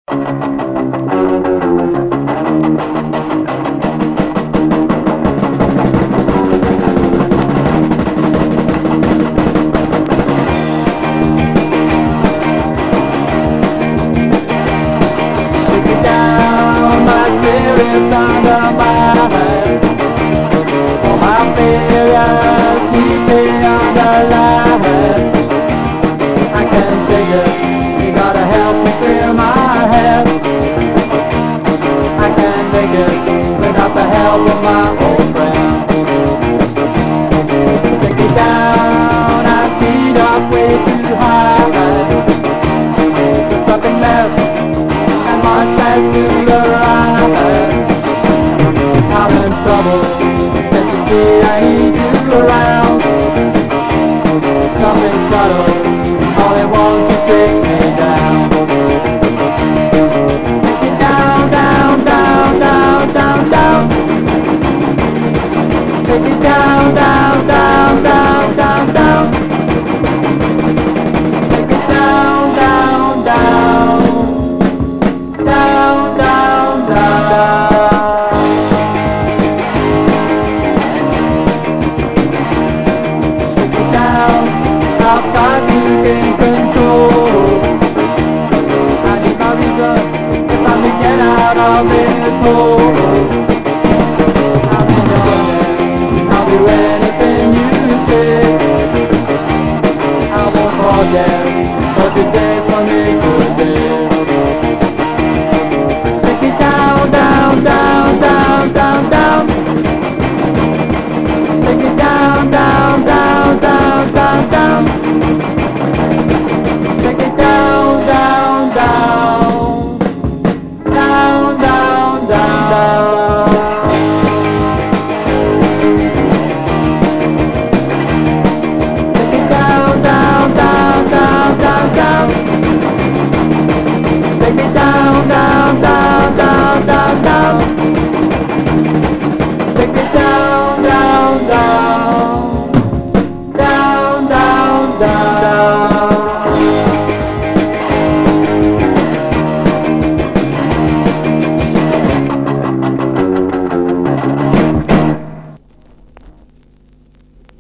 Taking down my spirits under my head. All my failures keep me underlined. I can't take it, you gotta help me clear my head. I can't make it without the help of my old friends. Take me down, I feet up way too high. There's nothing left and much less to the right. I'm in trouble, can't you see I need you around? Something subtle, all I want to take me down. Take me down, down, down, down, down, down. Take me down, down, down, down, down, down. Take me down, down, down, down, down, down. Take me down, I've got to gain control. I need my reason if I'm to get out of this hole. I'll be ready.